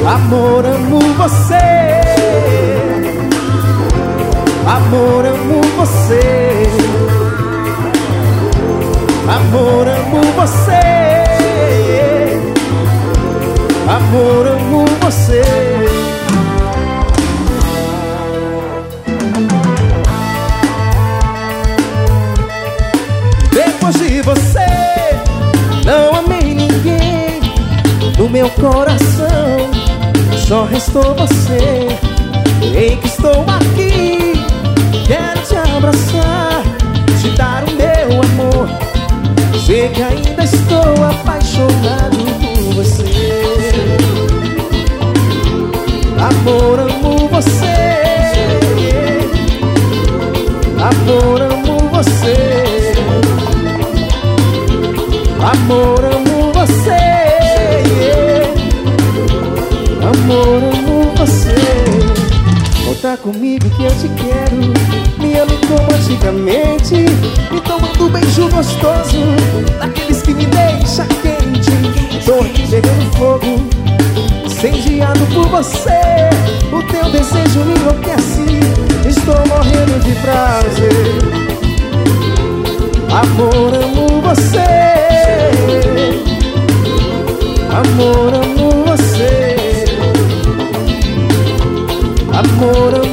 Amor, amo você. Amor, amo você. Amor, amo você. Amor, amo você. Depois de você, não amei ninguém. No meu coração só restou você. Ei, que estou aqui, quero te abraçar, te dar o meu amor. Sei que ainda estou apaixonado por você. Amor, amo você. Amor, amo você. Amor, amo você. Amor, amo você. Volta comigo que eu te quero. Me ame como antigamente, me tomando um beijo gostoso, daqueles que me deixa quente. Tô aqui pegando fogo, incendiado por você. O teu desejo me enlouquece, estou morrendo de prazer. Amor, amo você. Amor, amo você. Amor, amo